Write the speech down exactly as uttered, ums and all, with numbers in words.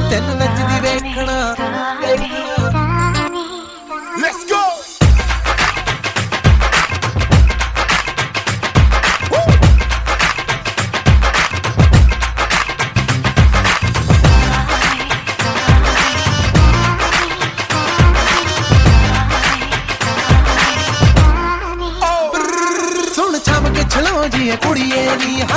ਤੈਨੂੰ ਨੱਚਦੀ ਵੇਖਣਾ। Let's go ਸੁਣ ਛਮ ਕੇ ਛਲੋ ਜੀ ਕੁੜੀਏ ਨੀ